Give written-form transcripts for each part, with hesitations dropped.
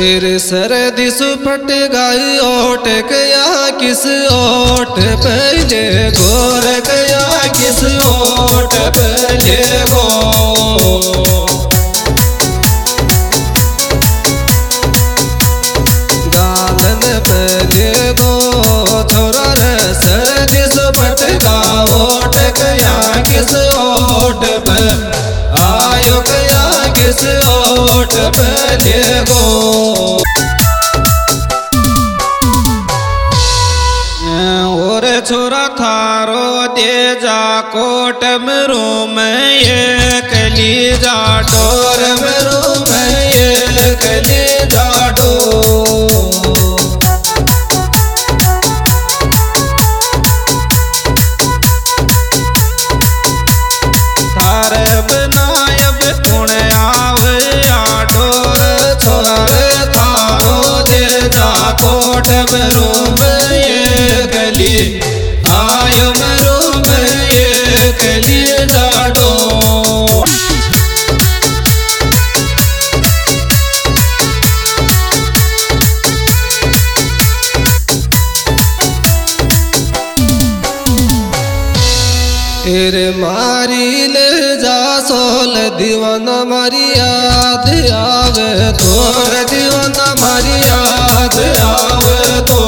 तेरे सरदी सुपट गाई ओट गया किस ओट पहले गोर गया किस ओट पहले गो गालन पहले गो छोरा रे सरदी सुपट गा ओट गया किस ओट पे आयो गया किस ओट पहले गो छोरा थारो दे जा कोट मरू में ये कली जा डोर मरू में ये कली जा थारे बनायब कुण आवे या डोर छोरा थारो दे जा कोट मरू में ये कली आयो मरो में ये कली जाडो तेरे मारी ले जा सोल दीवाना मारी याद आवे तोर दीवाना मारी याद आवे तो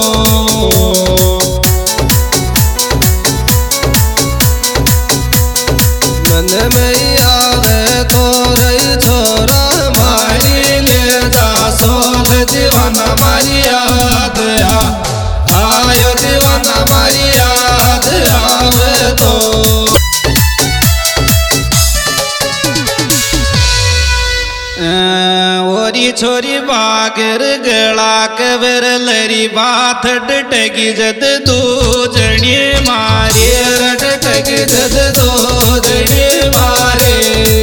मन में आवे तोरे छोरा मारी ले जा सोल दीवाना मारी याद आयो दीवाना मारी याद आवे तो ओरी छोरी बागर गला कबर लरी बात डटकी जद दो जने मारे डटकी जद दो जने मारे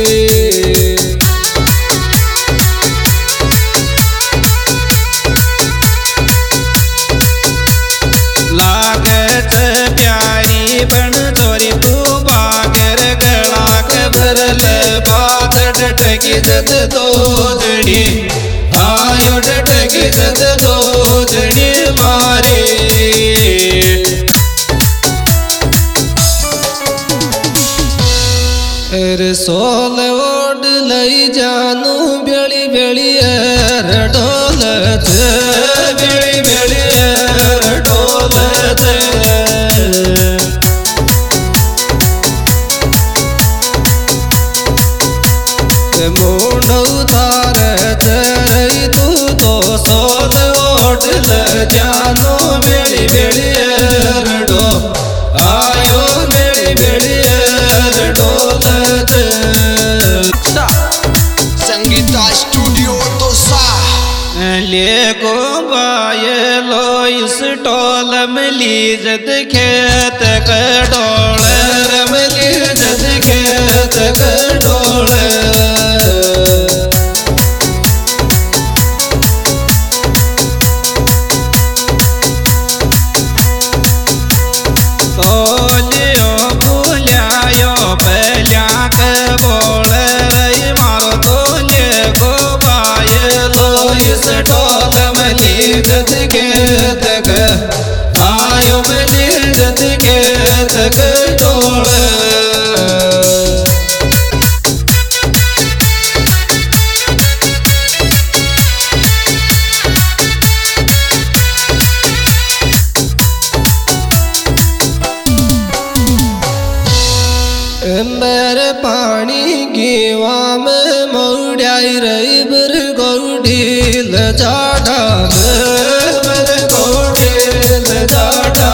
लागत प्यारी बन छोरी तू बागर गला कबर ले बात डटकी जद दो जने आयो डटकी जद दो जने मारे अरे सोल ओड लई जानू बेली बेली डोल बेली बेली डोल मुंड उतार रही तू तो सोल ओट जानो मेरी बेड़ी डो आयो मेरी बेड़ी डोल संगीता स्टूडियो तो सा ले को बाये लो इस टोल मिली जद खेत कड़ोल रमली जद खेत कड़ोल जद के तक आयो मिली जद के तक डोल मेरे पानी गीवा में मौड़ाई रही बर गौड़ी लजाड़ा मेरे गौड़ी लजाड़ा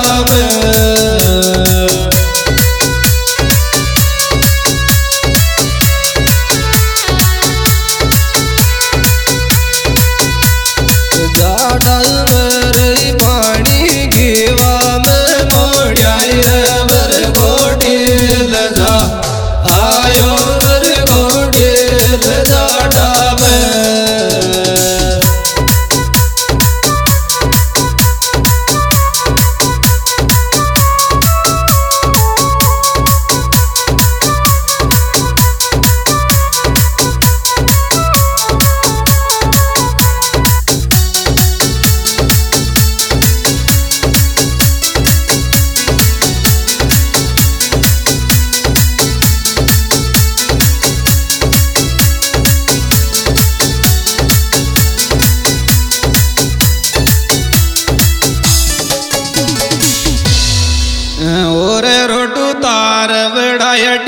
जाड़ा मेरे पानी गीवा में मौड़ाई बर गौड़ी लजा आयो बर गौड़ी लजाड़ा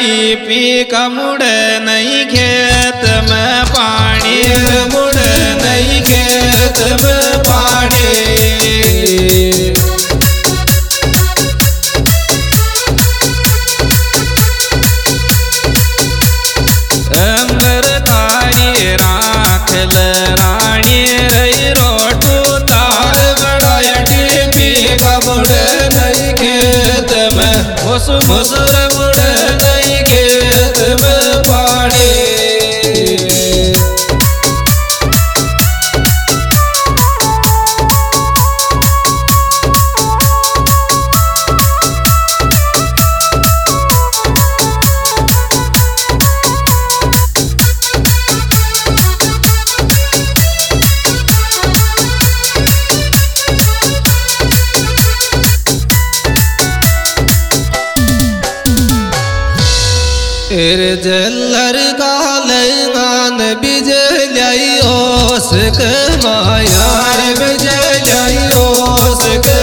बाड़ी पीक मुड़ नहीं खेत में पानी मुड़ नहीं खेत में पानी अमृतारी राखल रानी रही रोटू तार बड़ाई पीक मुड़ नहीं खेत में उस मुसर मुड़ नहीं खेत में पानी जल्लर गाल गान बिजलाई ओस के मायार बिजलाई ओस के